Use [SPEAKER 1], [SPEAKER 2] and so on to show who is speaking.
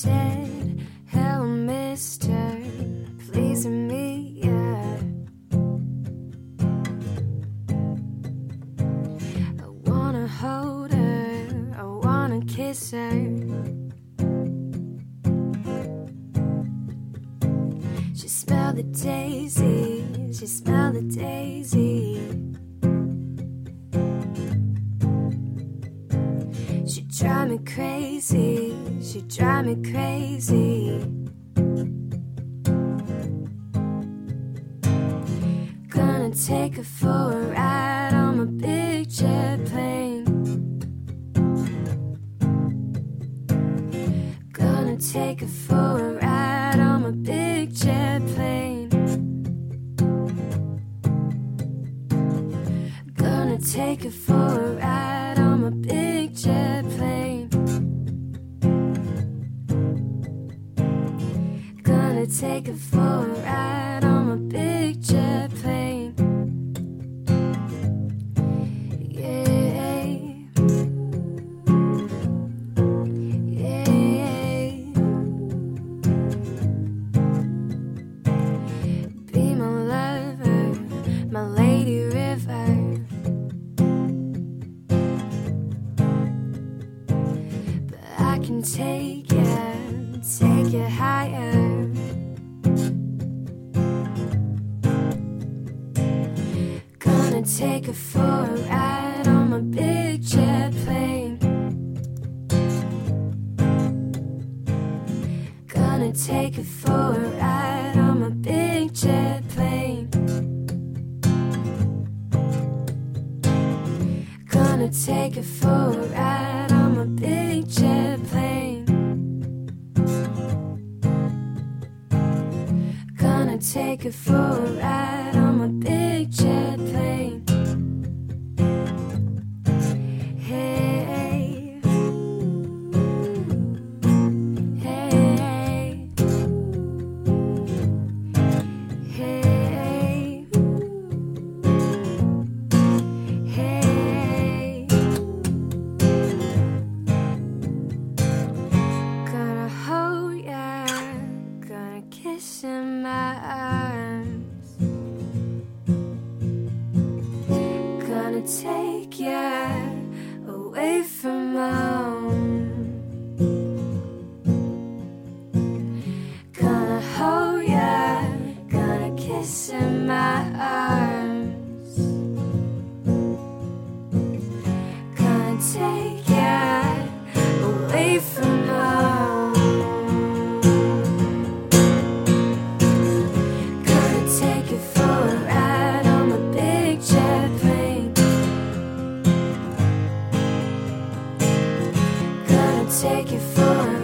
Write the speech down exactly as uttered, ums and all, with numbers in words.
[SPEAKER 1] said, hello mister, please meet me, yeah. I wanna hold her, I wanna kiss her. She smelled the daisies, she smelled the daisies. She drive me crazy, she drive me crazy. Gonna take her for a ride on my big jet plane. Gonna take her for a ride on my big jet plane. Gonna take her for a ride on my big jet plane. Gonna take her for a ride on my big jet plane. Yeah, yeah. Be my lover, my lady river. I can take you, take you higher. Gonna take her for a ride on my big jet plane. Gonna take her for a ride on my big jet plane. Gonna take her for a ride on my big jet plane. Gonna take her for a ride on my big jet plane. Hey, hey, hey, hey. Gonna hold ya, gonna kiss in my arms. Gonna take ya away from home. Gonna hold ya, gonna kiss in my arms. Gonna take ya away from home. Gonna take you for a ride on my big jet plane. Gonna take you for a